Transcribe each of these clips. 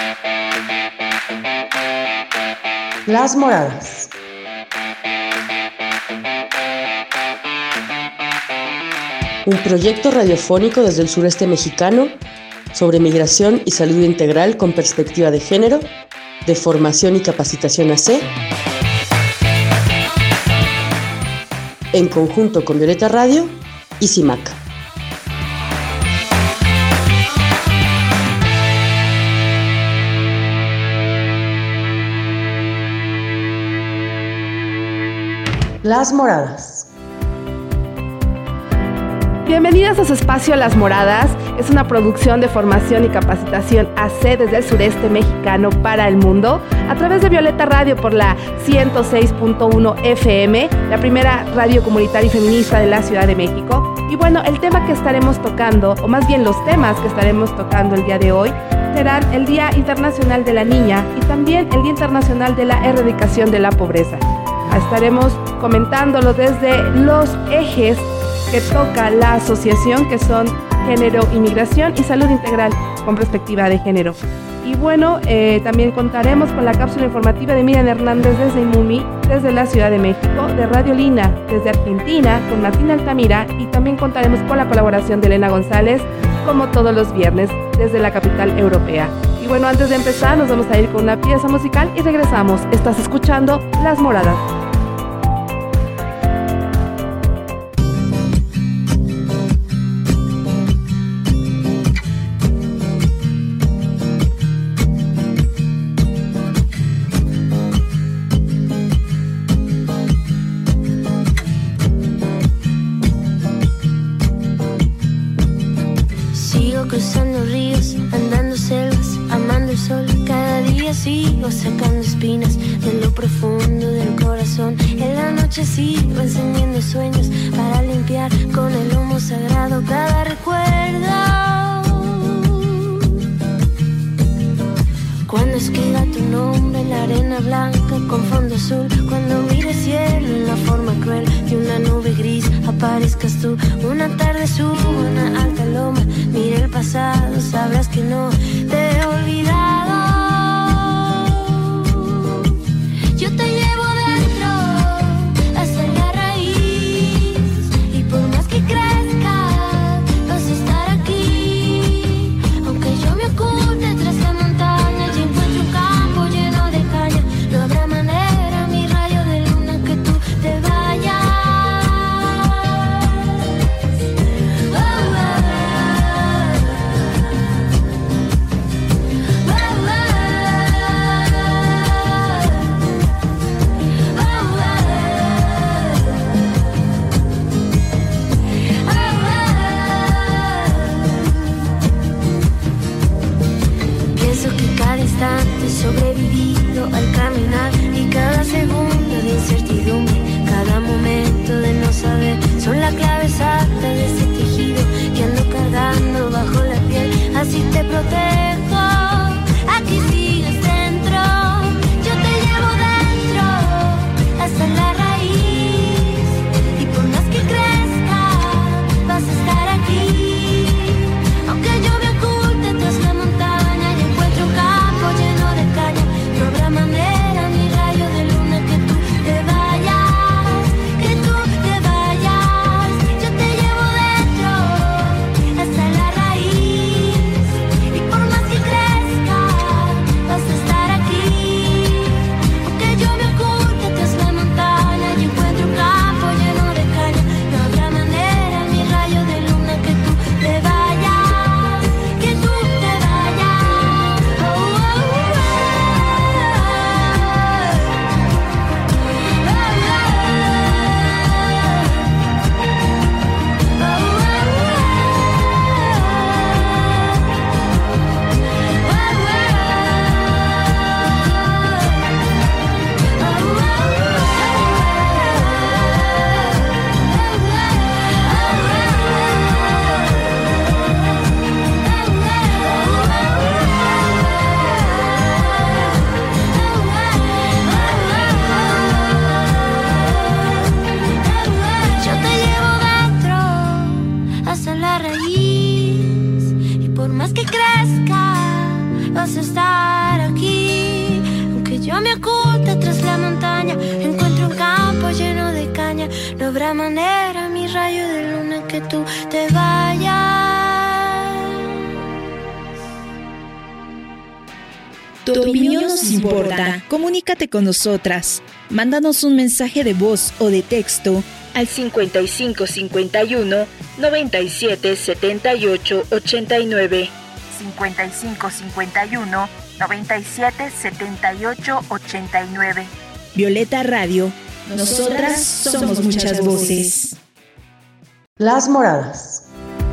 Las Moradas. Un proyecto radiofónico desde el sureste mexicano sobre migración y salud integral con perspectiva de género, de formación y capacitación AC, en conjunto con Violeta Radio y CIMAC. Las Moradas. Bienvenidas a su espacio Las Moradas. Es una producción de formación y capacitación AC desde el sureste mexicano para el mundo, a través de Violeta Radio por la 106.1 FM, la primera radio comunitaria y feminista de la Ciudad de México. Y bueno, el tema que estaremos tocando, o más bien los temas que estaremos tocando el día de hoy, serán el Día Internacional de la Niña y también el Día Internacional de la Erradicación de la Pobreza. Estaremos comentándolo desde los ejes que toca la asociación, que son género, inmigración y salud integral con perspectiva de género. Y bueno, también contaremos con la cápsula informativa de Miriam Hernández desde IMUMI, desde la Ciudad de México, de Radio Lina desde Argentina, con Martín Altamira, y también contaremos con la colaboración de Elena González, como todos los viernes, desde la capital europea. Y bueno, antes de empezar, nos vamos a ir con una pieza musical y regresamos. Estás escuchando Las Moradas. Cruzando ríos, andando selvas, amando el sol. Cada día sigo sacando espinas de lo profundo del corazón. En la noche sigo encendiendo sueños para limpiar con el humo sagrado cada recuerdo. Cuando escriba tu nombre en la arena blanca con fondo azul, cuando mire el cielo en la forma cruel de una nube gris, aparezcas tú. Una tarde subo una alta loma, mire el pasado, sabrás que no te he olvidado. Yo te llevo dentro hasta la raíz, y por más que crezca vas a estar aquí. Aunque yo me oculte tras la montaña y encuentre un campo lleno de caña, no habrá manera, mi rayo de luna, que tú te vayas. He sobrevivido al caminar, y cada segundo de incertidumbre, cada momento de no saber, son la clave exacta de ese tejido que ando cargando bajo la piel. Así te protejo, aquí sigues dentro. Yo te llevo dentro hasta la raíz, y por más que crezca vas a estar aquí. Aunque yo me oculte tras la montaña y encuentre un campo lleno de caña, no habrá manera, mi rayo de luna, que tú te vayas, que tú te vayas. Yo te llevo dentro hasta la raíz, y por más que crezca vas a estar aquí. Aunque yo me oculte tras la montaña y encuentre un campo lleno de caña, no habrá manera, mi rayo de luna, que tú te vayas, que tú te vayas. Oh, oh, oh. Yo te llevo dentro hasta la raíz, y por más que crezca vas a estar no me oculta tras la montaña. Encuentro un campo lleno de caña. No habrá manera, mi rayo de luna, que tú te vayas. Tu opinión nos importa. Comunícate con nosotras. Mándanos un mensaje de voz o de texto al 5551 97 78 89. 5551 97 78 89. Violeta Radio. Nosotras somos muchas voces. Las Moradas.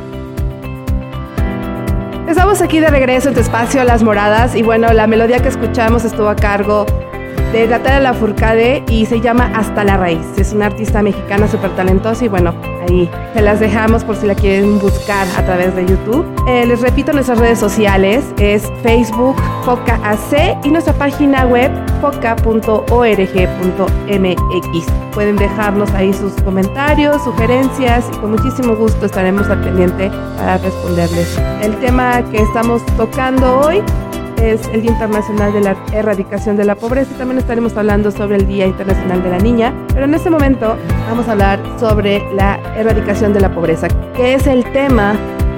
Estamos aquí de regreso en tu espacio Las Moradas y bueno, la melodía que escuchamos estuvo a cargo de Natalia Lafourcade y se llama Hasta la Raíz. Es una artista mexicana súper talentosa y bueno, ahí se las dejamos por si la quieren buscar a través de YouTube. Les repito, nuestras redes sociales es Facebook FOCAAC y nuestra página web foca.org.mx. Pueden dejarnos ahí sus comentarios, sugerencias y con muchísimo gusto estaremos al pendiente para responderles. El tema que estamos tocando hoy es el Día Internacional de la Erradicación de la Pobreza y también estaremos hablando sobre el Día Internacional de la Niña, pero en este momento vamos a hablar sobre la erradicación de la pobreza, que es el tema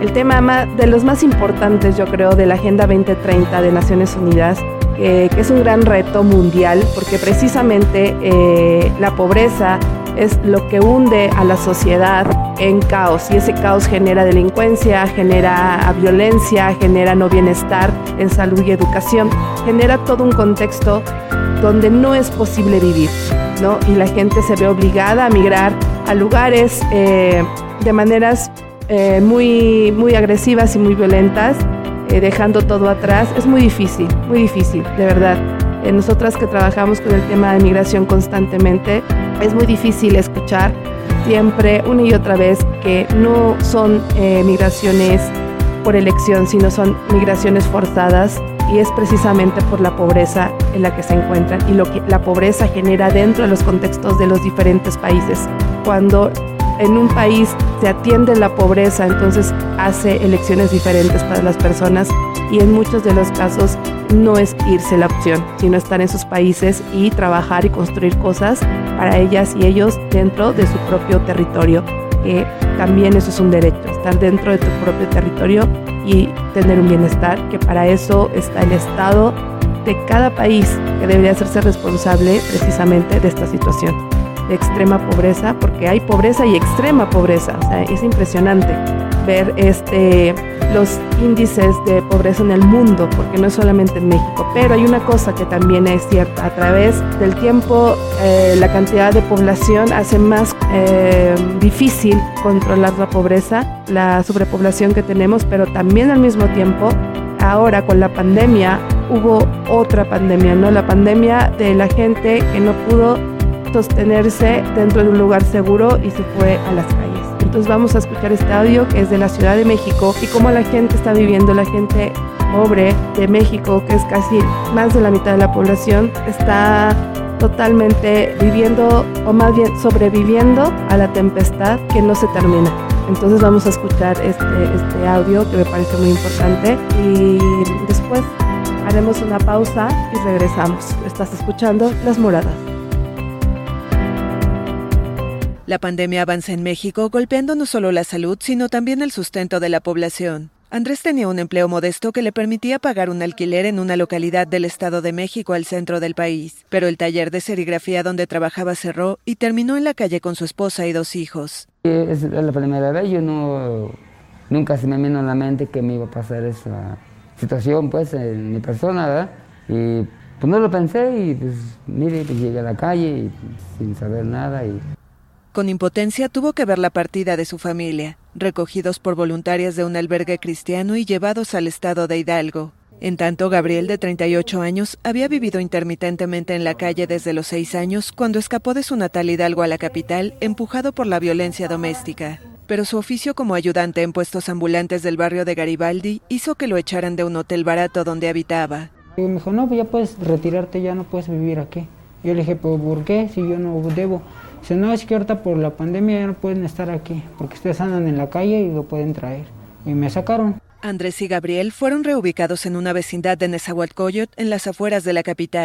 de los más importantes, yo creo, de la Agenda 2030 de Naciones Unidas, que es un gran reto mundial, porque precisamente la pobreza es lo que hunde a la sociedad en caos y ese caos genera delincuencia, genera violencia, genera no bienestar en salud y educación, genera todo un contexto donde no es posible vivir, ¿no? Y la gente se ve obligada a migrar a lugares de maneras muy, muy agresivas y muy violentas, dejando todo atrás. Es muy difícil, de verdad. Nosotras que trabajamos con el tema de migración constantemente, es muy difícil escuchar siempre, una y otra vez, que no son migraciones por elección, sino son migraciones forzadas, y es precisamente por la pobreza en la que se encuentran y lo que la pobreza genera dentro de los contextos de los diferentes países. Cuando en un país se atiende la pobreza, entonces hace elecciones diferentes para las personas y en muchos de los casos no es irse la opción, sino estar en sus países y trabajar y construir cosas para ellas y ellos dentro de su propio territorio, que también eso es un derecho, estar dentro de tu propio territorio y tener un bienestar, que para eso está el Estado de cada país, que debería hacerse responsable precisamente de esta situación de extrema pobreza, porque hay pobreza y extrema pobreza. O sea, es impresionante ver los índices de pobreza en el mundo, porque no es solamente en México. Pero hay una cosa que también es cierta: a través del tiempo la cantidad de población hace más difícil controlar la pobreza, la sobrepoblación que tenemos, pero también al mismo tiempo ahora con la pandemia hubo otra pandemia, ¿no? La pandemia de la gente que no pudo sostenerse dentro de un lugar seguro y se fue a las calles. Entonces vamos a escuchar este audio que es de la Ciudad de México y cómo la gente está viviendo, la gente pobre de México, que es casi más de la mitad de la población, está totalmente viviendo, o más bien sobreviviendo a la tempestad que no se termina. Entonces vamos a escuchar este audio que me parece muy importante y después haremos una pausa y regresamos. Estás escuchando Las Moradas. La pandemia avanza en México, golpeando no solo la salud, sino también el sustento de la población. Andrés tenía un empleo modesto que le permitía pagar un alquiler en una localidad del Estado de México al centro del país, pero el taller de serigrafía donde trabajaba cerró y terminó en la calle con su esposa y 2 hijos. Es la primera vez, nunca se me vino a la mente que me iba a pasar esa situación pues en mi persona, ¿verdad? Y pues no lo pensé y pues mire, pues llegué a la calle y, sin saber nada y... Con impotencia tuvo que ver la partida de su familia, recogidos por voluntarias de un albergue cristiano y llevados al estado de Hidalgo. En tanto, Gabriel, de 38 años, había vivido intermitentemente en la calle desde los 6 años, cuando escapó de su natal Hidalgo a la capital, empujado por la violencia doméstica. Pero su oficio como ayudante en puestos ambulantes del barrio de Garibaldi hizo que lo echaran de un hotel barato donde habitaba. Y me dijo, no, pues ya puedes retirarte, ya no puedes vivir aquí. Yo le dije, ¿por qué? Si yo no debo. Dice, no, es que ahorita por la pandemia ya no pueden estar aquí, porque ustedes andan en la calle y lo pueden traer. Y me sacaron. Andrés y Gabriel fueron reubicados en una vecindad de Nezahualcóyotl, en las afueras de la capital.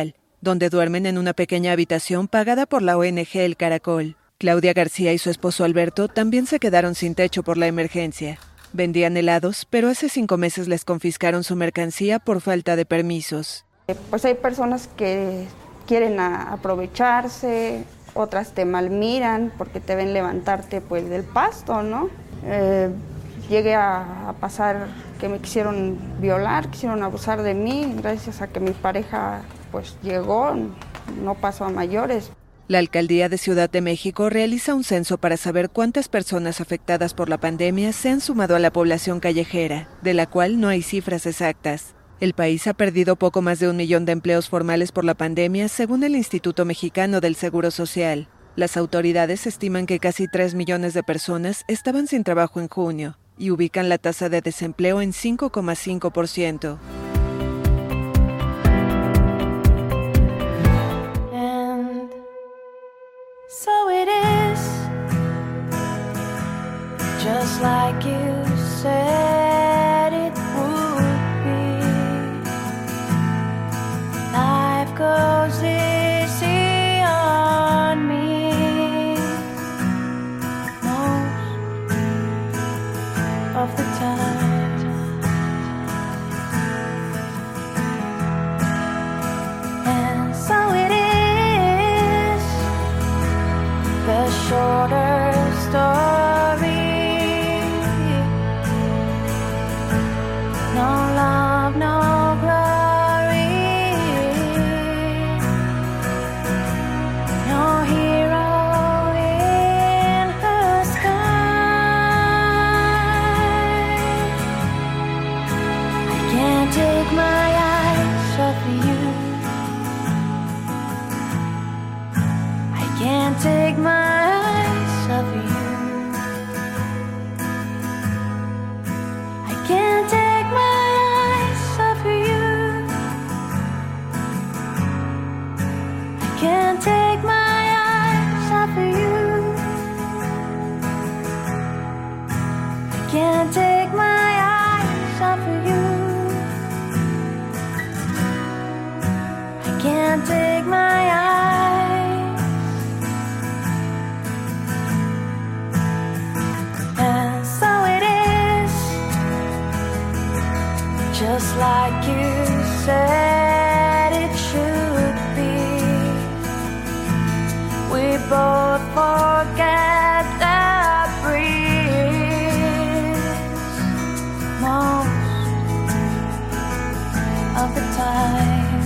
donde duermen en una pequeña habitación pagada por la ONG El Caracol. Claudia García y su esposo Alberto también se quedaron sin techo por la emergencia. Vendían helados, pero hace 5 meses les confiscaron su mercancía por falta de permisos. Pues hay personas que quieren aprovecharse, otras te malmiran porque te ven levantarte pues del pasto, ¿no? Llegué a pasar que me quisieron violar, quisieron abusar de mí, gracias a que mi pareja pues llegó, no pasó a mayores. La Alcaldía de Ciudad de México realiza un censo para saber cuántas personas afectadas por la pandemia se han sumado a la población callejera, de la cual no hay cifras exactas. El país ha perdido poco más de 1 millón de empleos formales por la pandemia, según el Instituto Mexicano del Seguro Social. Las autoridades estiman que casi 3 millones de personas estaban sin trabajo en junio y ubican la tasa de desempleo en 5,5%. So it is, just like you said it would be. Life goes easy on me most of the time. And so it is, the shorter story. No love, no glory. No hero in the sky. I can't take my eyes off you. I can't take my eyes off you. I can't take my eyes off you. I can't take my eyes off you. I can't take my eyes off you. I can't take my eyes. Just like you said it should be. We both forget the breeze most of the time.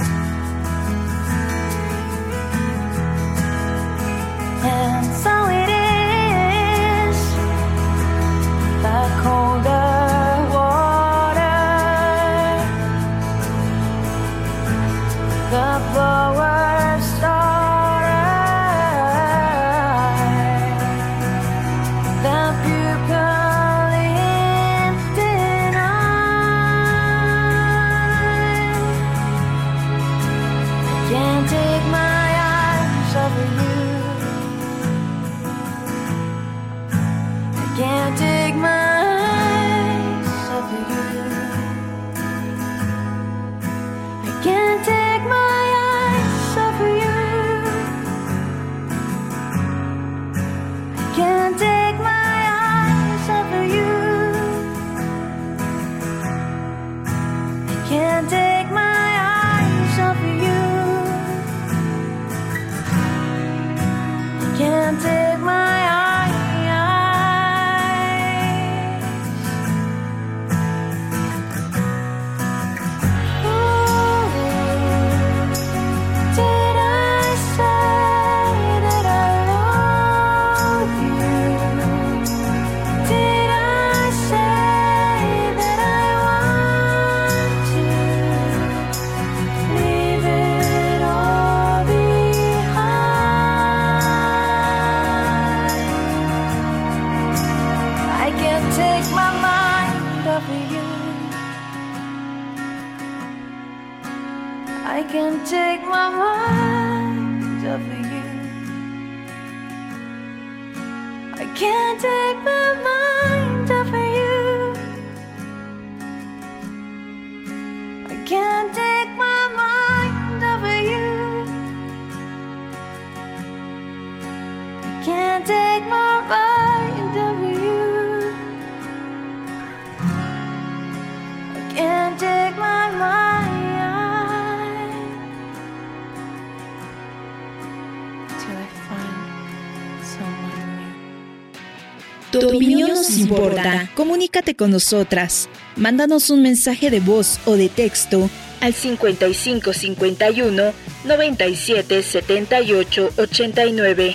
And so it is, the colder the blower started, the pupil in denial. I can't take my eyes off you. I can't take my eyes off you. I can't take my eyes off you. I can't take my eyes off you. I can't take my eyes off you. I can't take my eyes. I can't take my mind off of you. I can't take my mind off of you. I can't take my mind off of you. Tu opinión nos importa. Comunícate con nosotras. Mándanos un mensaje de voz o de texto al 5551 97 78 89.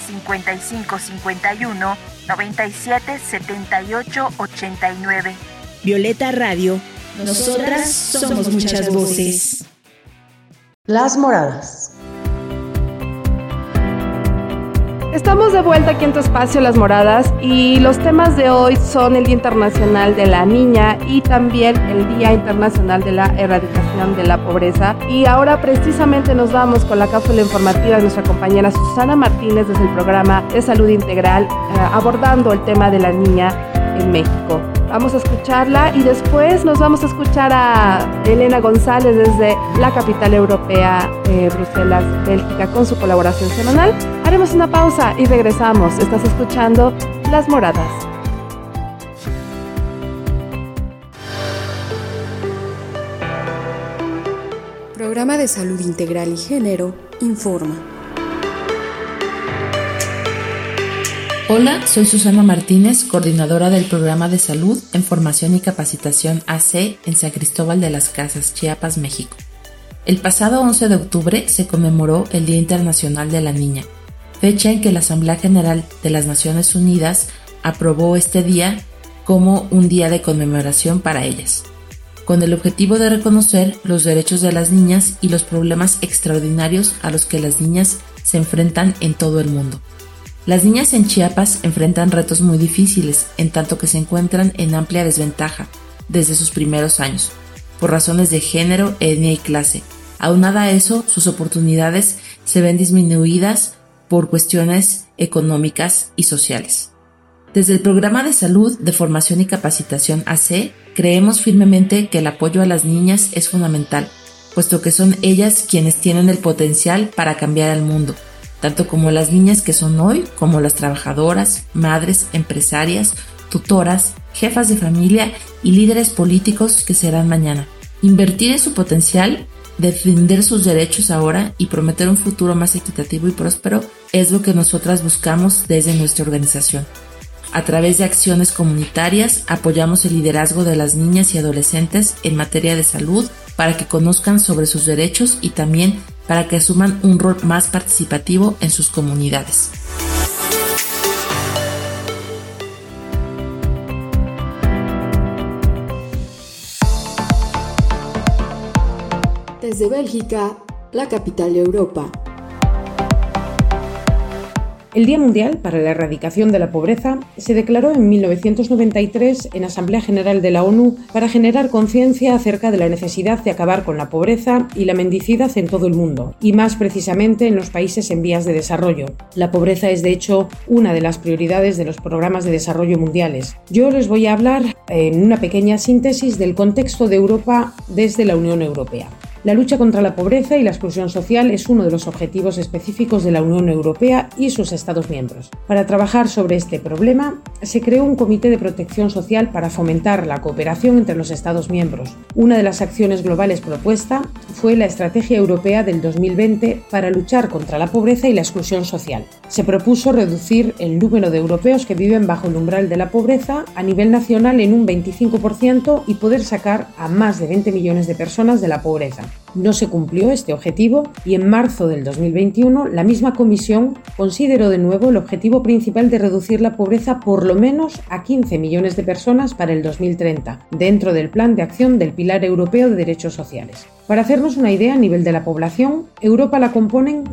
5551 97 78 89. Violeta Radio. Nosotras somos muchas voces. Las Moradas. Estamos de vuelta aquí en tu espacio Las Moradas y los temas de hoy son el Día Internacional de la Niña y también el Día Internacional de la Erradicación de la Pobreza. Y ahora precisamente nos vamos con la cápsula informativa de nuestra compañera Susana Martínez desde el programa de Salud Integral abordando el tema de la niña en México. Vamos a escucharla y después nos vamos a escuchar a Elena González desde la capital europea, Bruselas, Bélgica, con su colaboración semanal. Haremos una pausa y regresamos. Estás escuchando Las Moradas. Programa de Salud Integral y Género informa. Hola, soy Susana Martínez, coordinadora del Programa de Salud en Formación y Capacitación AC en San Cristóbal de las Casas, Chiapas, México. El pasado 11 de octubre se conmemoró el Día Internacional de la Niña, fecha en que la Asamblea General de las Naciones Unidas aprobó este día como un día de conmemoración para ellas, con el objetivo de reconocer los derechos de las niñas y los problemas extraordinarios a los que las niñas se enfrentan en todo el mundo. Las niñas en Chiapas enfrentan retos muy difíciles, en tanto que se encuentran en amplia desventaja desde sus primeros años, por razones de género, etnia y clase. Aunada a eso, sus oportunidades se ven disminuidas por cuestiones económicas y sociales. Desde el Programa de Salud, de Formación y Capacitación AC, creemos firmemente que el apoyo a las niñas es fundamental, puesto que son ellas quienes tienen el potencial para cambiar el mundo, tanto como las niñas que son hoy, como las trabajadoras, madres, empresarias, tutoras, jefas de familia y líderes políticos que serán mañana. Invertir en su potencial, defender sus derechos ahora y prometer un futuro más equitativo y próspero es lo que nosotras buscamos desde nuestra organización. A través de acciones comunitarias, apoyamos el liderazgo de las niñas y adolescentes en materia de salud para que conozcan sobre sus derechos y también para que asuman un rol más participativo en sus comunidades. Desde Bélgica, la capital de Europa. El Día Mundial para la Erradicación de la Pobreza se declaró en 1993 en Asamblea General de la ONU para generar conciencia acerca de la necesidad de acabar con la pobreza y la mendicidad en todo el mundo, y más precisamente en los países en vías de desarrollo. La pobreza es, de hecho, una de las prioridades de los programas de desarrollo mundiales. Yo les voy a hablar en una pequeña síntesis del contexto de Europa desde la Unión Europea. La lucha contra la pobreza y la exclusión social es uno de los objetivos específicos de la Unión Europea y sus Estados miembros. Para trabajar sobre este problema, se creó un Comité de Protección Social para fomentar la cooperación entre los Estados miembros. Una de las acciones globales propuesta fue la Estrategia Europea del 2020 para luchar contra la pobreza y la exclusión social. Se propuso reducir el número de europeos que viven bajo el umbral de la pobreza a nivel nacional en un 25% y poder sacar a más de 20 millones de personas de la pobreza. No se cumplió este objetivo y en marzo del 2021 la misma comisión consideró de nuevo el objetivo principal de reducir la pobreza por lo menos a 15 millones de personas para el 2030, dentro del Plan de Acción del Pilar Europeo de Derechos Sociales. Para hacernos una idea a nivel de la población, Europa la componen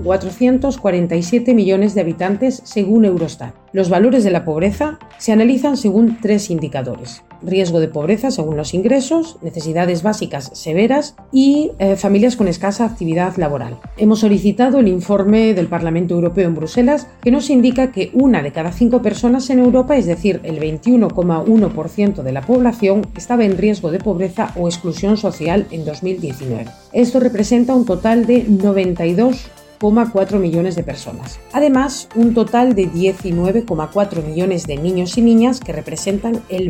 447 millones de habitantes según Eurostat. Los valores de la pobreza se analizan según 3 indicadores: riesgo de pobreza según los ingresos, necesidades básicas severas y familias con escasa actividad laboral. Hemos solicitado el informe del Parlamento Europeo en Bruselas, que nos indica que 1 de cada 5 personas en Europa, es decir, el 21,1% de la población, estaba en riesgo de pobreza o exclusión social en 2019. Esto representa un total de 92,4 millones de personas. Además, un total de 19,4 millones de niños y niñas, que representan el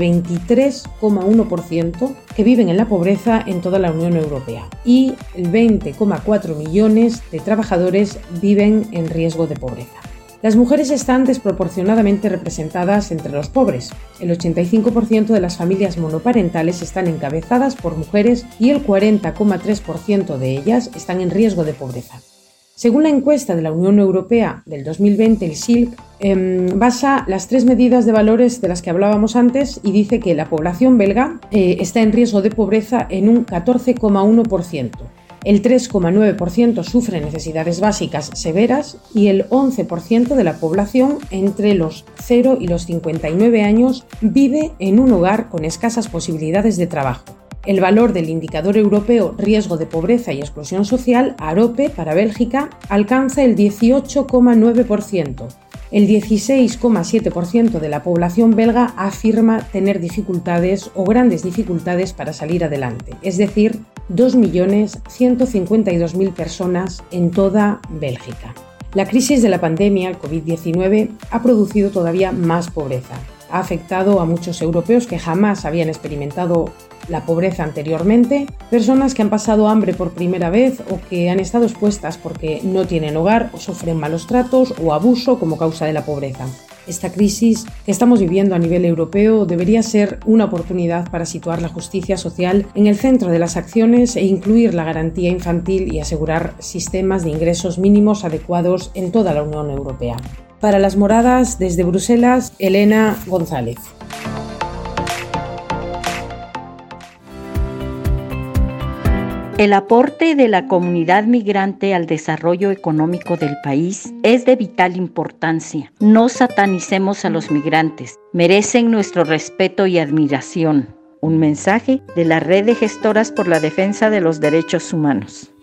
23,1% que viven en la pobreza en toda la Unión Europea. Y el 20,4 millones de trabajadores viven en riesgo de pobreza. Las mujeres están desproporcionadamente representadas entre los pobres. El 85% de las familias monoparentales están encabezadas por mujeres y el 40,3% de ellas están en riesgo de pobreza. Según la encuesta de la Unión Europea del 2020, el SILC basa las 3 medidas de valores de las que hablábamos antes y dice que la población belga está en riesgo de pobreza en un 14,1%. El 3,9% sufre necesidades básicas severas y el 11% de la población entre los 0 y los 59 años vive en un hogar con escasas posibilidades de trabajo. El valor del indicador europeo Riesgo de Pobreza y Exclusión Social, AROPE, para Bélgica, alcanza el 18,9%. El 16,7% de la población belga afirma tener dificultades o grandes dificultades para salir adelante, es decir, 2.152.000 personas en toda Bélgica. La crisis de la pandemia, el COVID-19, ha producido todavía más pobreza. Ha afectado a muchos europeos que jamás habían experimentado la pobreza anteriormente, personas que han pasado hambre por primera vez o que han estado expuestas porque no tienen hogar o sufren malos tratos o abuso como causa de la pobreza. Esta crisis que estamos viviendo a nivel europeo debería ser una oportunidad para situar la justicia social en el centro de las acciones e incluir la garantía infantil y asegurar sistemas de ingresos mínimos adecuados en toda la Unión Europea. Para Las Moradas, desde Bruselas, Elena González. El aporte de la comunidad migrante al desarrollo económico del país es de vital importancia. No satanicemos a los migrantes. Merecen nuestro respeto y admiración. Un mensaje de la Red de Gestoras por la Defensa de los Derechos Humanos.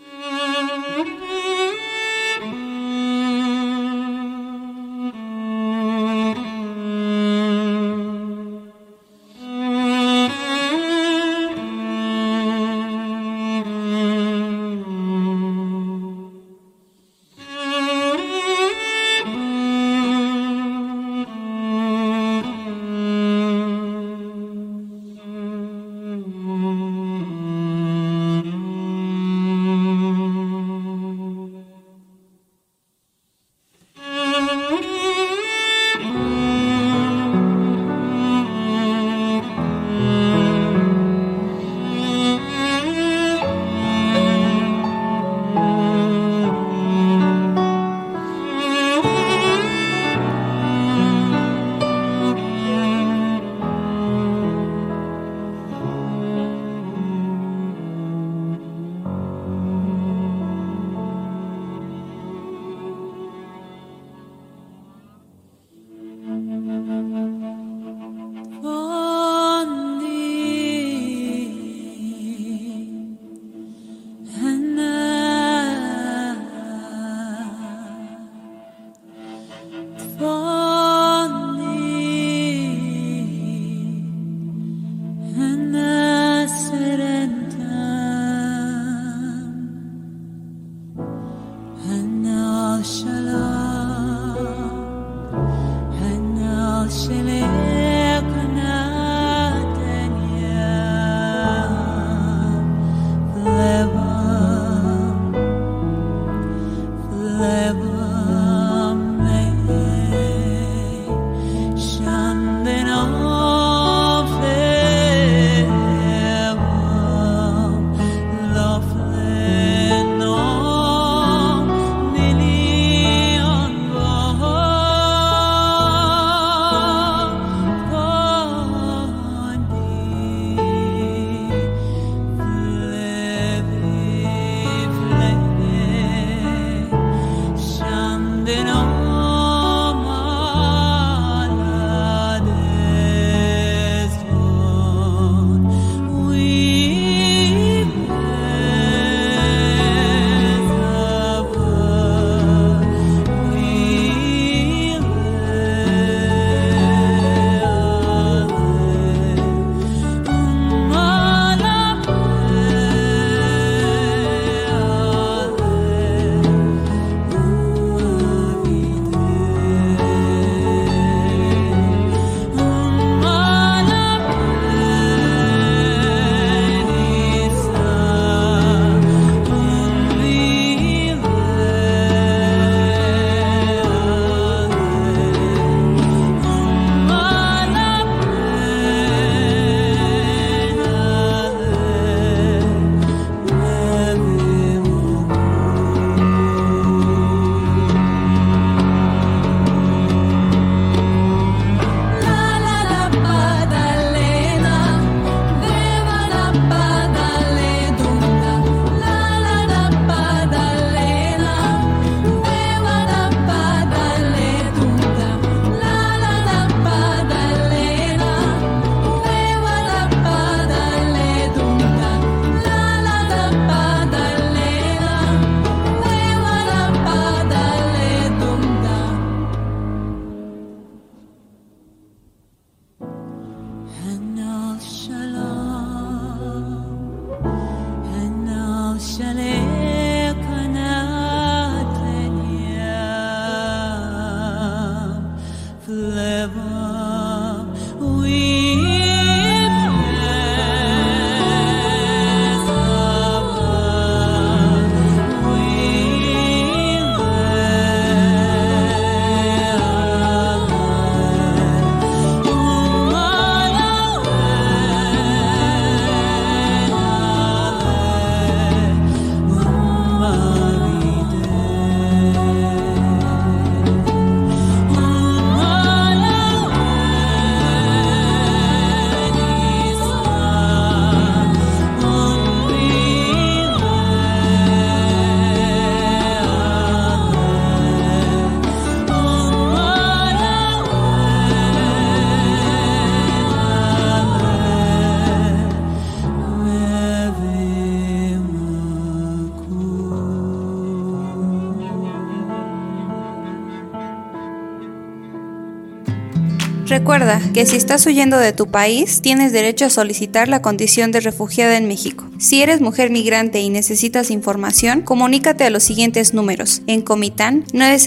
Recuerda que si estás huyendo de tu país, tienes derecho a solicitar la condición de refugiada en México. Si eres mujer migrante y necesitas información, comunícate a los siguientes números. En Comitán,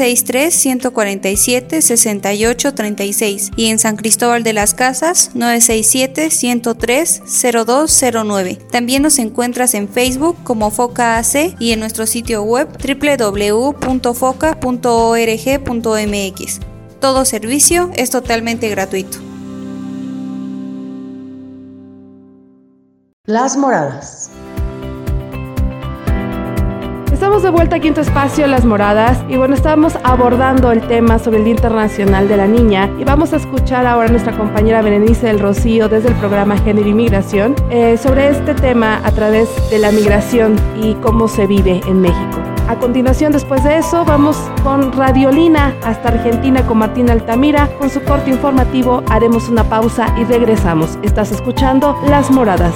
963-147-6836 y en San Cristóbal de las Casas, 967-103-0209. También nos encuentras en Facebook como Foca AC y en nuestro sitio web www.foca.org.mx. Todo servicio es totalmente gratuito. Las Moradas. Estamos de vuelta aquí en tu espacio Las Moradas y bueno, estábamos abordando el tema sobre el Día Internacional de la Niña y vamos a escuchar ahora a nuestra compañera Berenice del Rocío desde el programa Género y Migración sobre este tema a través de la migración y cómo se vive en México. A continuación, después de eso, vamos con Radiolina hasta Argentina con Martín Altamira. Con su corte informativo haremos una pausa y regresamos. Estás escuchando Las Moradas.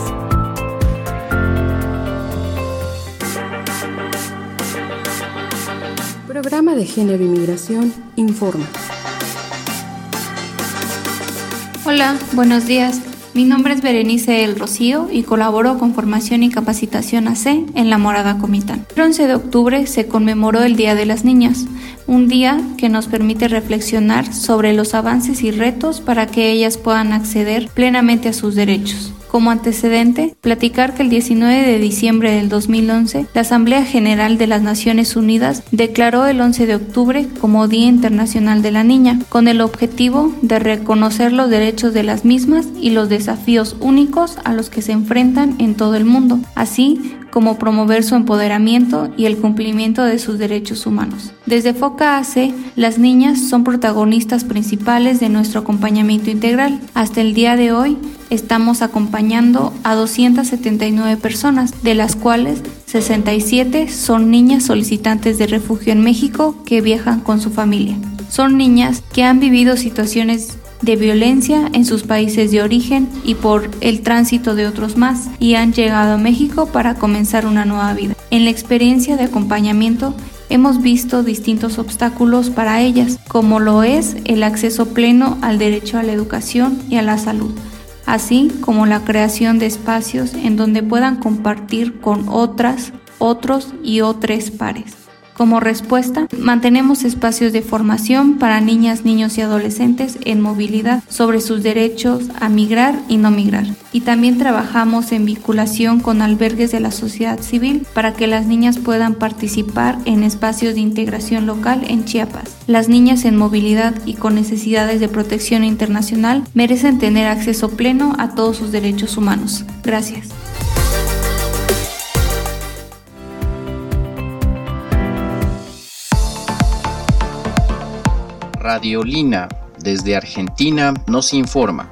Programa de Género y Migración informa. Hola, buenos días. Mi nombre es Berenice del Rocío y colaboro con Formación y Capacitación AC en La Morada Comitán. El 11 de octubre se conmemoró el Día de las Niñas, un día que nos permite reflexionar sobre los avances y retos para que ellas puedan acceder plenamente a sus derechos. Como antecedente, platicar que el 19 de diciembre del 2011, la Asamblea General de las Naciones Unidas declaró el 11 de octubre como Día Internacional de la Niña, con el objetivo de reconocer los derechos de las mismas y los desafíos únicos a los que se enfrentan en todo el mundo, así como promover su empoderamiento y el cumplimiento de sus derechos humanos. Desde Foca AC, las niñas son protagonistas principales de nuestro acompañamiento integral. Hasta el día de hoy, estamos acompañando a 279 personas, de las cuales 67 son niñas solicitantes de refugio en México que viajan con su familia. Son niñas que han vivido situaciones de violencia en sus países de origen y por el tránsito de otros más, y han llegado a México para comenzar una nueva vida. En la experiencia de acompañamiento hemos visto distintos obstáculos para ellas, como lo es el acceso pleno al derecho a la educación y a la salud, así como la creación de espacios en donde puedan compartir con otras, otros y otros pares. Como respuesta, mantenemos espacios de formación para niñas, niños y adolescentes en movilidad sobre sus derechos a migrar y no migrar. Y también trabajamos en vinculación con albergues de la sociedad civil para que las niñas puedan participar en espacios de integración local en Chiapas. Las niñas en movilidad y con necesidades de protección internacional merecen tener acceso pleno a todos sus derechos humanos. Gracias. Radiolina, desde Argentina, nos informa.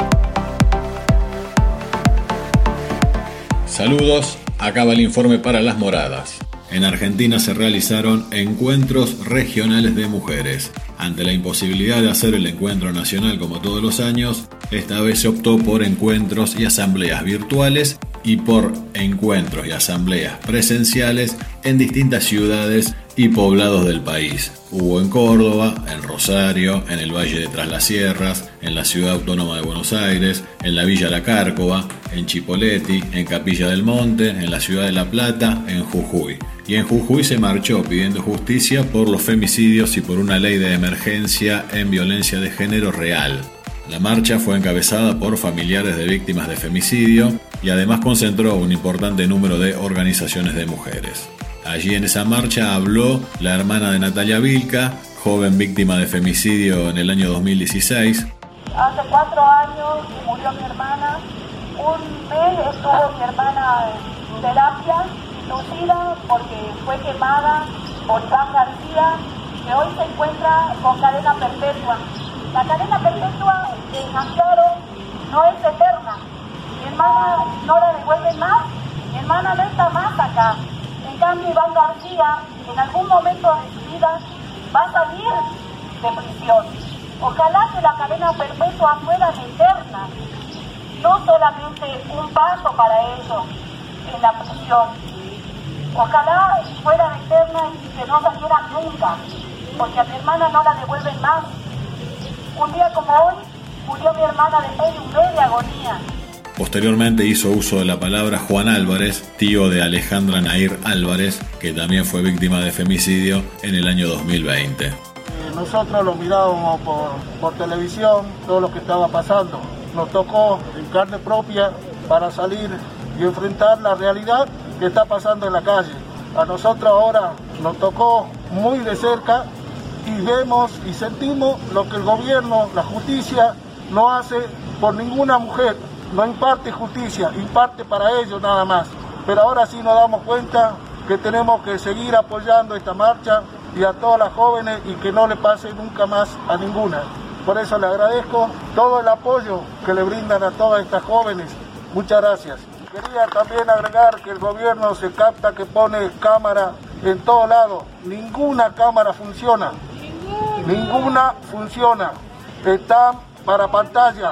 Saludos, acaba el informe para Las Moradas. En Argentina se realizaron encuentros regionales de mujeres. Ante la imposibilidad de hacer el encuentro nacional como todos los años, esta vez se optó por encuentros y asambleas virtuales y por encuentros y asambleas presenciales en distintas ciudades y poblados del país. Hubo en Córdoba, en Rosario, en el Valle de Tras las Sierras, en la Ciudad Autónoma de Buenos Aires, en la Villa La Cárcova, en Chipoleti, en Capilla del Monte, en la Ciudad de La Plata, en Jujuy. Y en Jujuy se marchó pidiendo justicia por los femicidios y por una ley de emergencia en violencia de género real. La marcha fue encabezada por familiares de víctimas de femicidio y además concentró un importante número de organizaciones de mujeres. Allí en esa marcha habló la hermana de Natalia Vilca, joven víctima de femicidio en el año 2016. Hace 4 años murió mi hermana. Un mes estuvo mi hermana en terapia inducida porque fue quemada por Iván García, que hoy se encuentra con cadena perpetua. La cadena perpetua de Santiago no es eterna. Mi hermana no la devuelven más, mi hermana no está más acá. En cambio, Iván García, en algún momento de su vida, va a salir de prisión. Ojalá que la cadena perpetua fuera eterna, no solamente un paso para ellos en la prisión. Ojalá fuera eterna y que no saliera nunca, porque a mi hermana no la devuelven más. Un día como hoy Murió mi hermana de media agonía. Posteriormente hizo uso de la palabra Juan Álvarez, tío de Alejandra Nair Álvarez, que también fue víctima de femicidio en el año 2020. Nosotros lo mirábamos por televisión, todo lo que estaba pasando. Nos tocó en carne propia para salir y enfrentar la realidad que está pasando en la calle. A nosotros ahora nos tocó muy de cerca y vemos y sentimos lo que el gobierno, la justicia, no hace por ninguna mujer. No imparte justicia, imparte para ellos nada más. Pero ahora sí nos damos cuenta que tenemos que seguir apoyando esta marcha y a todas las jóvenes y que no le pase nunca más a ninguna. Por eso le agradezco todo el apoyo que le brindan a todas estas jóvenes. Muchas gracias. Quería también agregar que el gobierno se capta que pone cámara en todo lado. Ninguna cámara funciona. Ninguna funciona. Están para pantalla.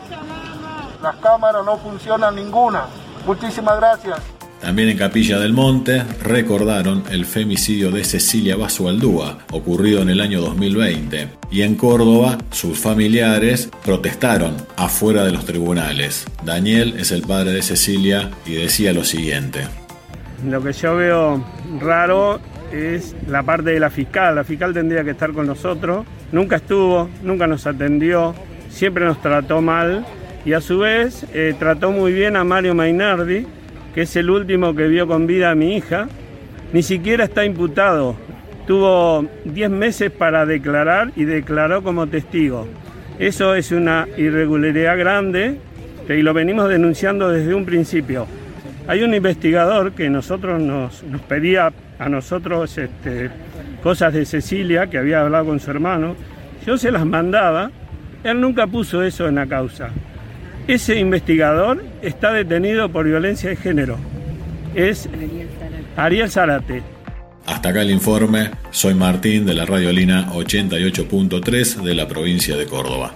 Las cámaras no funcionan ninguna. Muchísimas gracias. También en Capilla del Monte recordaron el femicidio de Cecilia Basualdúa, ocurrido en el año 2020. Y en Córdoba, sus familiares protestaron afuera de los tribunales. Daniel es el padre de Cecilia y decía lo siguiente. Lo que yo veo raro es la parte de la fiscal. La fiscal tendría que estar con nosotros. Nunca estuvo, nunca nos atendió, siempre nos trató mal. Y a su vez trató muy bien a Mario Mainardi, que es el último que vio con vida a mi hija. Ni siquiera está imputado. Tuvo 10 meses para declarar y declaró como testigo. Eso es una irregularidad grande y lo venimos denunciando desde un principio. Hay un investigador que nos pedía a nosotros cosas de Cecilia, que había hablado con su hermano. Yo se las mandaba. Él nunca puso eso en la causa. Ese investigador está detenido por violencia de género. Es Ariel Zárate. Hasta acá el informe. Soy Martín de la Radiolina 88.3 de la provincia de Córdoba.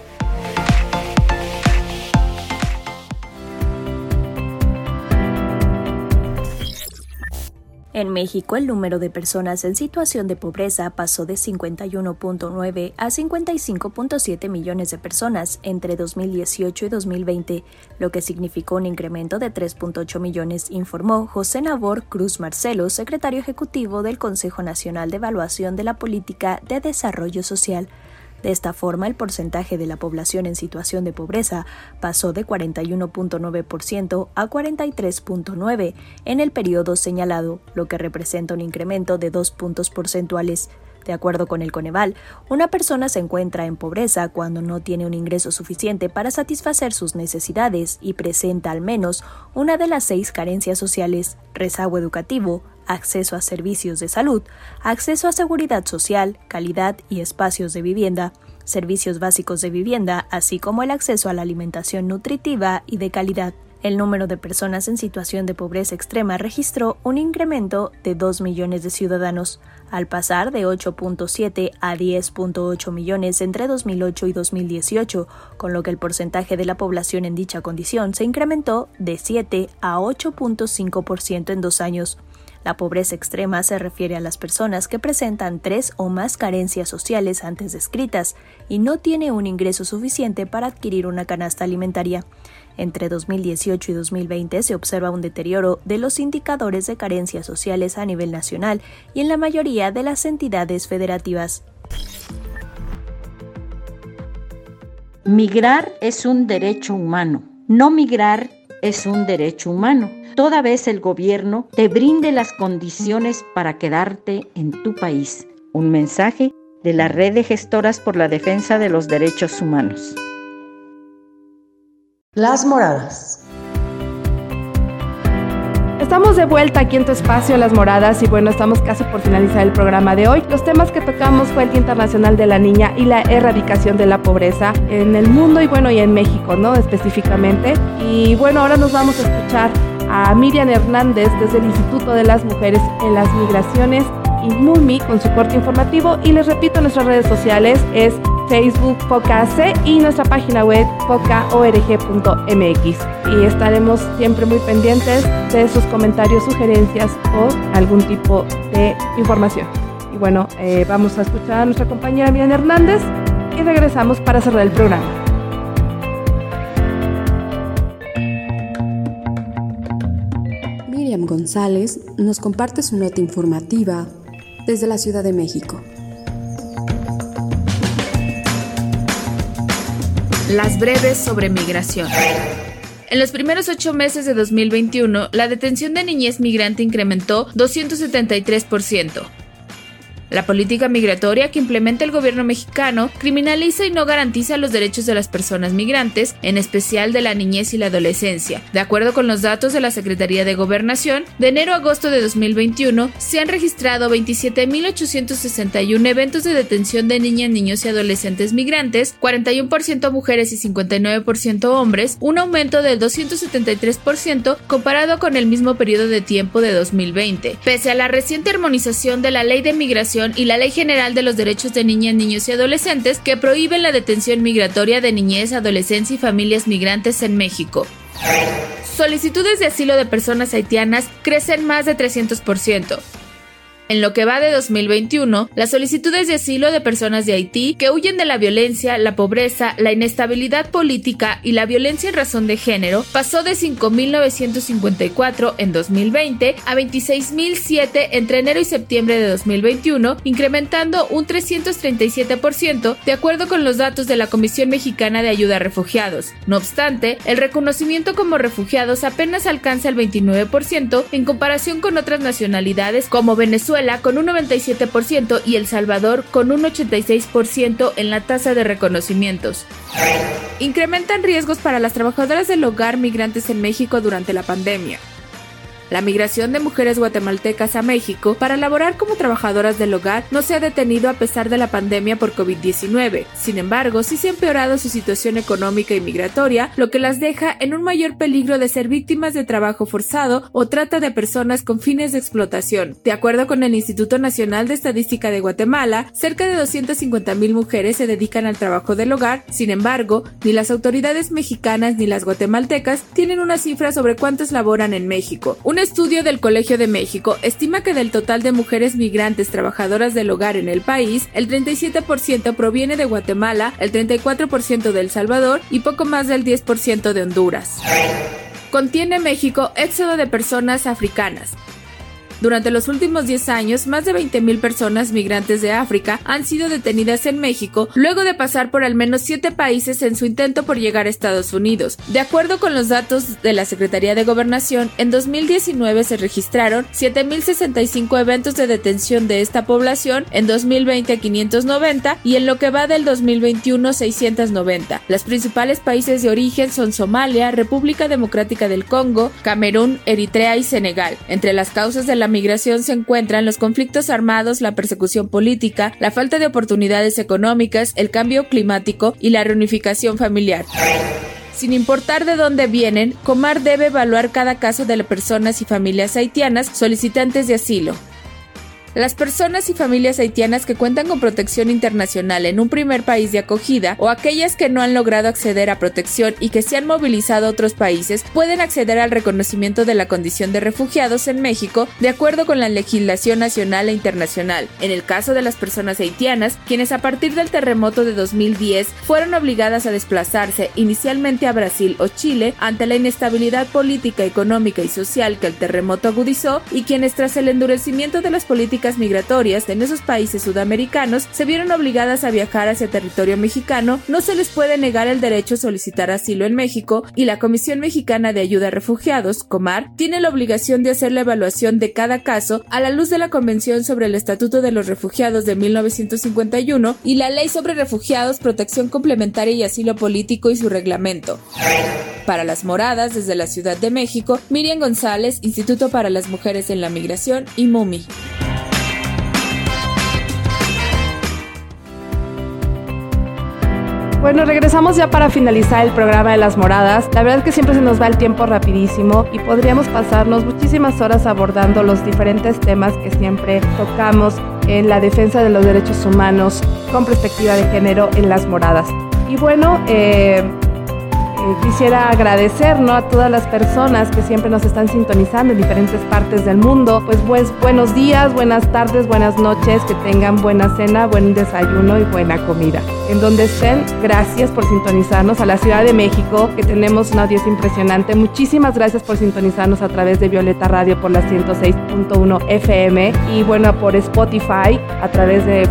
En México, el número de personas en situación de pobreza pasó de 51.9 a 55.7 millones de personas entre 2018 y 2020, lo que significó un incremento de 3.8 millones, informó José Nabor Cruz Marcelo, secretario ejecutivo del Consejo Nacional de Evaluación de la Política de Desarrollo Social. De esta forma, el porcentaje de la población en situación de pobreza pasó de 41.9% a 43.9% en el periodo señalado, lo que representa un incremento de 2 puntos porcentuales. De acuerdo con el Coneval, una persona se encuentra en pobreza cuando no tiene un ingreso suficiente para satisfacer sus necesidades y presenta al menos una de las 6 carencias sociales: rezago educativo, acceso a servicios de salud, acceso a seguridad social, calidad y espacios de vivienda, servicios básicos de vivienda, así como el acceso a la alimentación nutritiva y de calidad. El número de personas en situación de pobreza extrema registró un incremento de 2 millones de ciudadanos, al pasar de 8.7 a 10.8 millones entre 2008 y 2018, con lo que el porcentaje de la población en dicha condición se incrementó de 7 a 8.5% en 2 años. La pobreza extrema se refiere a las personas que presentan 3 o más carencias sociales antes descritas y no tiene un ingreso suficiente para adquirir una canasta alimentaria. Entre 2018 y 2020 se observa un deterioro de los indicadores de carencias sociales a nivel nacional y en la mayoría de las entidades federativas. Migrar es un derecho humano. No migrar es un derecho humano, toda vez el gobierno te brinde las condiciones para quedarte en tu país. Un mensaje de la Red de Gestoras por la Defensa de los Derechos Humanos. Las Moradas. Estamos de vuelta aquí en tu espacio, Las Moradas, y bueno, estamos casi por finalizar el programa de hoy. Los temas que tocamos fue el Día Internacional de la Niña y la erradicación de la pobreza en el mundo y bueno, y en México, ¿no? Específicamente. Y bueno, ahora nos vamos a escuchar a Miriam Hernández desde el Instituto de las Mujeres en las Migraciones, INMUMI, con su corte informativo. Y les repito, nuestras redes sociales es Facebook FOCAC y nuestra página web foca.org.mx. Y estaremos siempre muy pendientes de sus comentarios, sugerencias o algún tipo de información. Y bueno, vamos a escuchar a nuestra compañera Miriam Hernández y regresamos para cerrar el programa. Miriam González nos comparte su nota informativa desde la Ciudad de México. Las breves sobre migración. En los primeros 8 meses de 2021, la detención de niñez migrante incrementó 273%. La política migratoria que implementa el gobierno mexicano criminaliza y no garantiza los derechos de las personas migrantes, en especial de la niñez y la adolescencia. De acuerdo con los datos de la Secretaría de Gobernación, de enero a agosto de 2021 se han registrado 27.861 eventos de detención de niñas, niños y adolescentes migrantes, 41% mujeres y 59% hombres, un aumento del 273% comparado con el mismo periodo de tiempo de 2020. Pese a la reciente armonización de la Ley de Migración y la Ley General de los Derechos de Niñas, Niños y Adolescentes, que prohíben la detención migratoria de niñez, adolescencia y familias migrantes en México. Solicitudes de asilo de personas haitianas crecen más de 300%. En lo que va de 2021, las solicitudes de asilo de personas de Haití que huyen de la violencia, la pobreza, la inestabilidad política y la violencia en razón de género pasó de 5.954 en 2020 a 26.007 entre enero y septiembre de 2021, incrementando un 337% de acuerdo con los datos de la Comisión Mexicana de Ayuda a Refugiados. No obstante, el reconocimiento como refugiados apenas alcanza el 29% en comparación con otras nacionalidades como Venezuela con un 97% y El Salvador con un 86% en la tasa de reconocimientos. Incrementan riesgos para las trabajadoras del hogar migrantes en México durante la pandemia. La migración de mujeres guatemaltecas a México para laborar como trabajadoras del hogar no se ha detenido a pesar de la pandemia por COVID-19. Sin embargo, sí se ha empeorado su situación económica y migratoria, lo que las deja en un mayor peligro de ser víctimas de trabajo forzado o trata de personas con fines de explotación. De acuerdo con el Instituto Nacional de Estadística de Guatemala, cerca de 250,000 mujeres se dedican al trabajo del hogar. Sin embargo, ni las autoridades mexicanas ni las guatemaltecas tienen una cifra sobre cuántas laboran en México. Un estudio del Colegio de México estima que del total de mujeres migrantes trabajadoras del hogar en el país, el 37% proviene de Guatemala, el 34% de El Salvador y poco más del 10% de Honduras. Contiene México éxodo de personas africanas. Durante los últimos 10 años, más de 20,000 personas migrantes de África han sido detenidas en México luego de pasar por al menos 7 países en su intento por llegar a Estados Unidos. De acuerdo con los datos de la Secretaría de Gobernación, en 2019 se registraron 7,065 eventos de detención de esta población, en 2020 590 y en lo que va del 2021 690. Los principales países de origen son Somalia, República Democrática del Congo, Camerún, Eritrea y Senegal. Entre las causas de la migración se encuentran los conflictos armados, la persecución política, la falta de oportunidades económicas, el cambio climático y la reunificación familiar. Sin importar de dónde vienen, Comar debe evaluar cada caso de las personas y familias haitianas solicitantes de asilo. Las personas y familias haitianas que cuentan con protección internacional en un primer país de acogida o aquellas que no han logrado acceder a protección y que se han movilizado a otros países pueden acceder al reconocimiento de la condición de refugiados en México de acuerdo con la legislación nacional e internacional. En el caso de las personas haitianas, quienes a partir del terremoto de 2010 fueron obligadas a desplazarse inicialmente a Brasil o Chile ante la inestabilidad política, económica y social que el terremoto agudizó y quienes tras el endurecimiento de las políticas migratorias en esos países sudamericanos se vieron obligadas a viajar hacia territorio mexicano, no se les puede negar el derecho a solicitar asilo en México y la Comisión Mexicana de Ayuda a Refugiados, Comar, tiene la obligación de hacer la evaluación de cada caso a la luz de la Convención sobre el Estatuto de los Refugiados de 1951 y la Ley sobre Refugiados, Protección Complementaria y Asilo Político y su reglamento. Para Las Moradas, desde la Ciudad de México, Miriam González, Instituto para las Mujeres en la Migración y MUMI. Bueno, regresamos ya para finalizar el programa de Las Moradas. La verdad es que siempre se nos va el tiempo rapidísimo y podríamos pasarnos muchísimas horas abordando los diferentes temas que siempre tocamos en la defensa de los derechos humanos con perspectiva de género en Las Moradas. Y bueno, quisiera agradecer, ¿no?, a todas las personas que siempre nos están sintonizando en diferentes partes del mundo. Pues buenos días, buenas tardes, buenas noches, que tengan buena cena, buen desayuno y buena comida. En donde estén, gracias por sintonizarnos. A la Ciudad de México, que tenemos una audiencia impresionante. Muchísimas gracias por sintonizarnos a través de Violeta Radio por la 106.1 FM y bueno, por Spotify a través de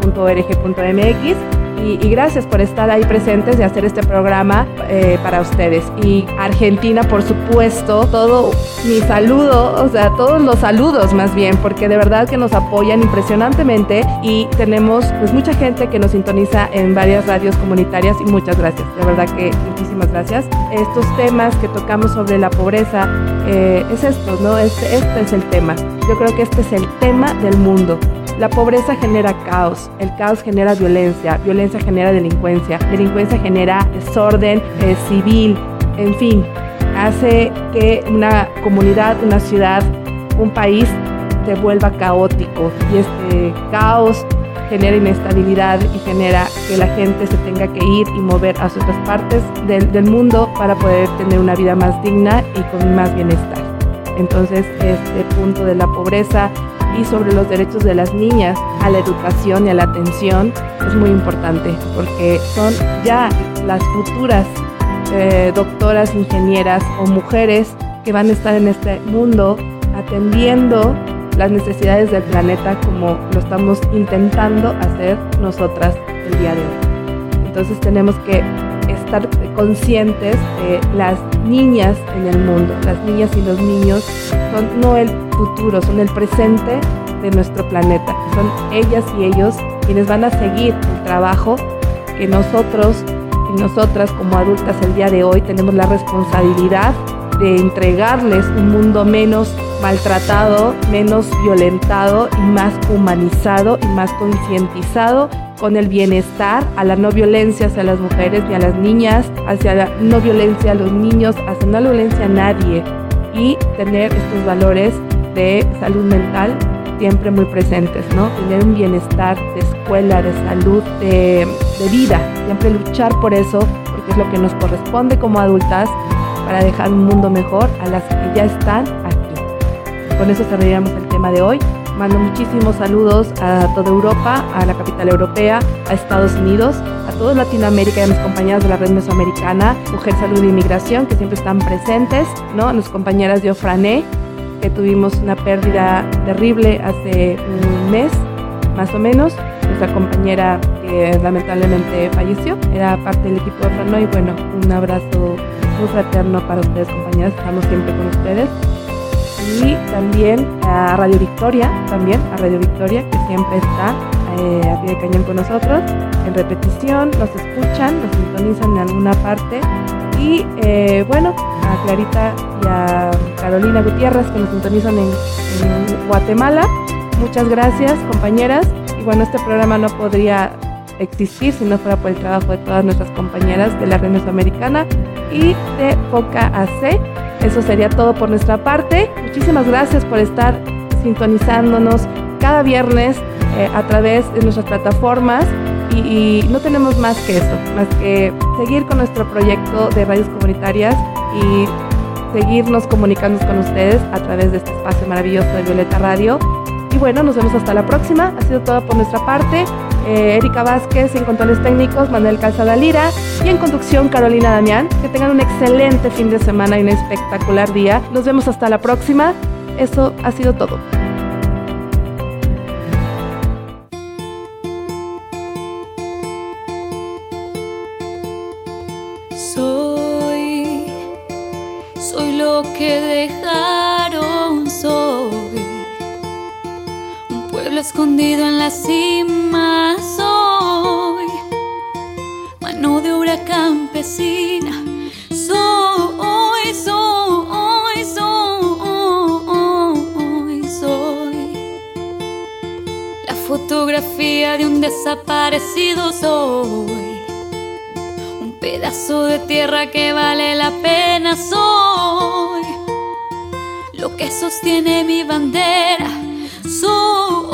foca.org.mx. Y gracias por estar ahí presentes y hacer este programa para ustedes. Y Argentina, por supuesto, todo mi saludo, o sea, todos los saludos más bien, porque de verdad que nos apoyan impresionantemente y tenemos pues mucha gente que nos sintoniza en varias radios comunitarias y muchas gracias, de verdad que muchísimas gracias. Estos temas que tocamos sobre la pobreza, es esto, ¿no? Este es el tema. Yo creo que este es el tema del mundo. La pobreza genera caos, el caos genera violencia, violencia genera delincuencia, delincuencia genera desorden civil, en fin, hace que una comunidad, una ciudad, un país se vuelva caótico y este caos genera inestabilidad y genera que la gente se tenga que ir y mover a otras partes del mundo para poder tener una vida más digna y con más bienestar. Entonces, este punto de la pobreza y sobre los derechos de las niñas a la educación y a la atención es muy importante porque son ya las futuras doctoras, ingenieras o mujeres que van a estar en este mundo atendiendo las necesidades del planeta como lo estamos intentando hacer nosotras el día de hoy. Entonces tenemos que estar conscientes de las niñas en el mundo. Las niñas y los niños son no el futuro, son el presente de nuestro planeta. Son ellas y ellos quienes van a seguir el trabajo que nosotros y nosotras como adultas el día de hoy tenemos la responsabilidad de entregarles un mundo menos maltratado, menos violentado y más humanizado y más concientizado con el bienestar, a la no violencia hacia las mujeres ni a las niñas, hacia la no violencia a los niños, hacia no violencia a nadie y tener estos valores de salud mental siempre muy presentes, ¿no? Tener un bienestar de escuela, de salud, de vida, siempre luchar por eso porque es lo que nos corresponde como adultas para dejar un mundo mejor a las que ya están aquí. Con eso cerraríamos el tema de hoy. Mando muchísimos saludos a toda Europa, a la capital europea, a Estados Unidos, a toda Latinoamérica y a mis compañeras de la red mesoamericana, Mujer, Salud e Inmigración, que siempre están presentes, ¿no? A mis compañeras de Ofrané, que tuvimos una pérdida terrible hace un mes, más o menos. Nuestra compañera que lamentablemente falleció, era parte del equipo de Ofrané y bueno, un abrazo muy fraterno para ustedes, compañeras, estamos siempre con ustedes. Y también a Radio Victoria, que siempre está a pie de cañón con nosotros, en repetición, nos escuchan, nos sintonizan en alguna parte. Y bueno, a Clarita y a Carolina Gutiérrez que nos sintonizan en Guatemala. Muchas gracias, compañeras. Y bueno, este programa no podría existir si no fuera por el trabajo de todas nuestras compañeras de la red mesoamericana y de Foca AC. Eso sería todo por nuestra parte. Muchísimas gracias por estar sintonizándonos cada viernes a través de nuestras plataformas y no tenemos más que eso, más que seguir con nuestro proyecto de radios comunitarias y seguirnos comunicando con ustedes a través de este espacio maravilloso de Violeta Radio. Y bueno, nos vemos hasta la próxima. Ha sido todo por nuestra parte. Erika Vázquez en controles técnicos, Manuel Calzada Lira y en conducción Carolina Damián. Que tengan un excelente fin de semana y un espectacular día. Nos vemos hasta la próxima. Eso ha sido todo. Soy lo que dejaron, soy un pueblo escondido en la cima, soy mano de obra campesina, soy la fotografía de un desaparecido, soy un pedazo de tierra que vale la pena, soy lo que sostiene mi bandera, soy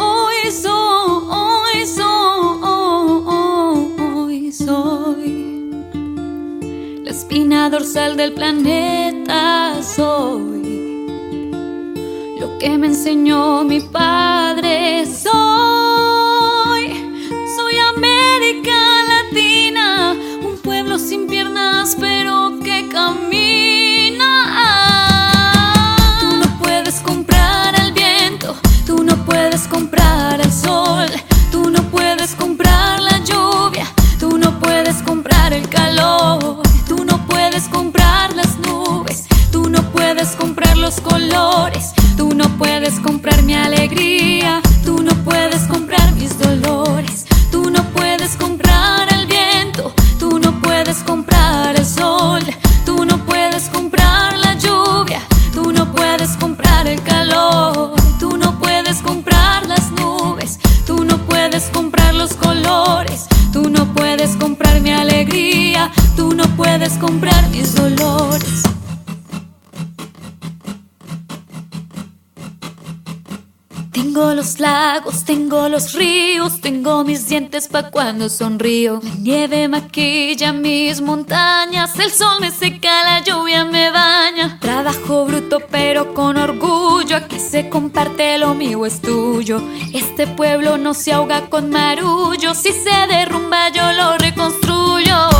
la espina dorsal del planeta soy. Lo que me enseñó mi padre soy. Soy América Latina, un pueblo sin piernas pero que camina. Tú no puedes comprar al viento, tú no puedes comprar al sol, tú no puedes comprar la lluvia, tú no puedes comprar el calor, tú no puedes comprar las nubes, tú no puedes comprar los colores, tú no puedes comprar mi alegría, tú no puedes comprar mis dolores, tú no puedes comprar el viento, tú no puedes comprar el sol, tú no puedes comprar la lluvia, tú no puedes comprar el calor, tú no puedes comprar las nubes, tú no puedes comprar los colores, tú no puedes comprar mi alegría, tú no puedes comprar mis dolores. Tengo los lagos, tengo los ríos, tengo mis dientes pa' cuando sonrío. La nieve maquilla mis montañas, el sol me seca, la lluvia me baña. Trabajo bruto pero con orgullo, aquí se comparte, lo mío es tuyo. Este pueblo no se ahoga con marullo, si se derrumba yo lo reconstruyo.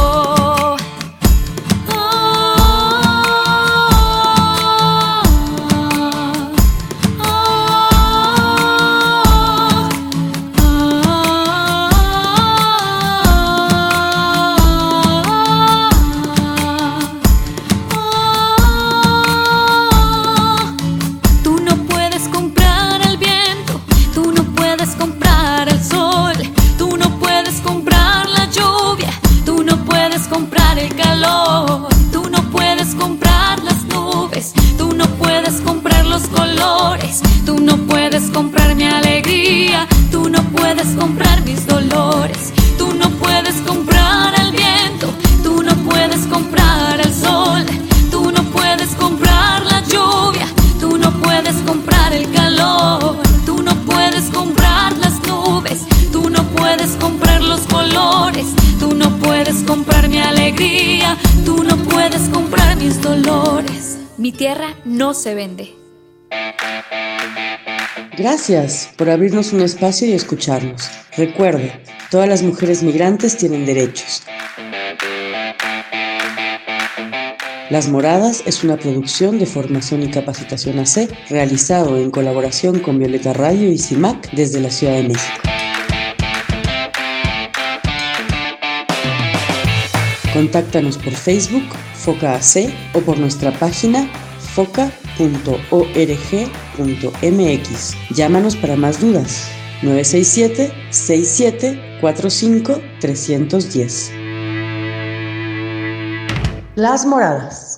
Tú no puedes comprar mi alegría, tú no puedes comprar mis dolores, tú no puedes comprar el viento, tú no puedes comprar el sol, tú no puedes comprar la lluvia, tú no puedes comprar el calor, tú no puedes comprar las nubes, tú no puedes comprar los colores, tú no puedes comprar mi alegría, tú no puedes comprar mis dolores. Mi tierra no se vende. Gracias por abrirnos un espacio y escucharnos. Recuerde, todas las mujeres migrantes tienen derechos. Las Moradas es una producción de Formación y Capacitación AC, realizado en colaboración con Violeta Radio y CIMAC desde la Ciudad de México. Contáctanos por Facebook, Foca AC, o por nuestra página foca.org.mx. Llámanos para más dudas. 967-6745-310. Las Moradas.